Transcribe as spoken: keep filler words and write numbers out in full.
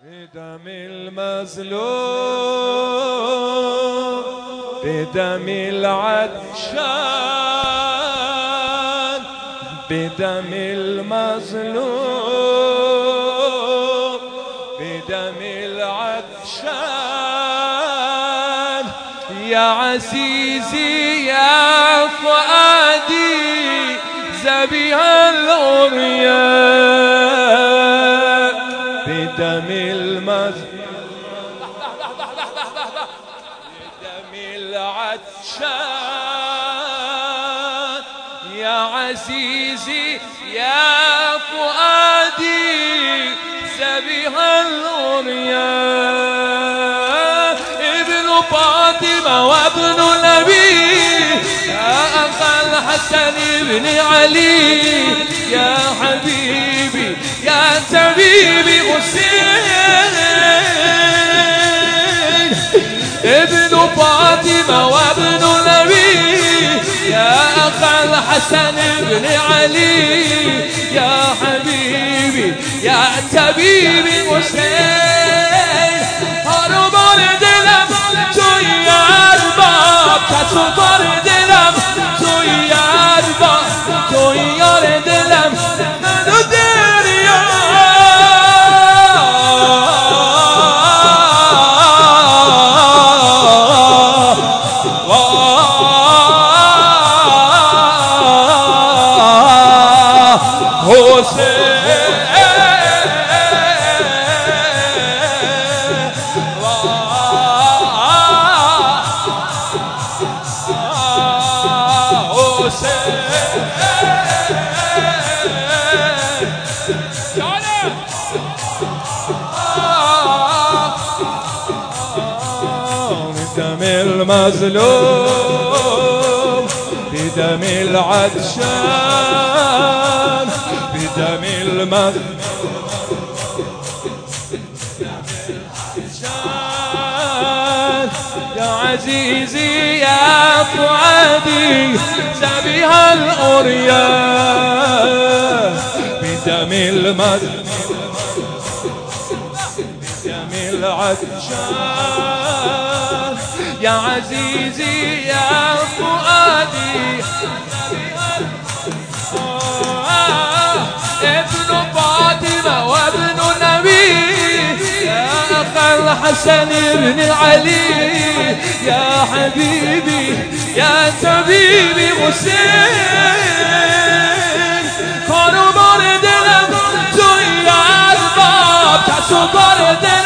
بدم المظلوم بدم العطشان بدم المظلوم بدم العطشان يا عزيزي يا فؤادي ذبيح العريان بدم المظلوم بدم العطشان يا عزيزي يا فؤادي ذبيح العريان ابن فاطمة وابن نبي يا أخا الحسن بن علي يا حبيبي يا طبيبي حسين ابن فاطمة وابن نبي يا أخا الحسن بن علي يا حبيبي يا طبيبي حسين هربان دلم توی ارباب کسو بار دلم توی ارباب توی یار دلم منو دریا بدم المظلوم بدم العطشان بدم المظلوم يا عزيزي يا فؤادي ذبيح العريان بدم المظلوم بدم العطشان يا عزيزي يا فؤادي ابن فاطمة وابن نبي يا أخا الحسن بن علي يا حبيبي يا طبيبي حسين قربان دلم توی ارباب کسو بار دلم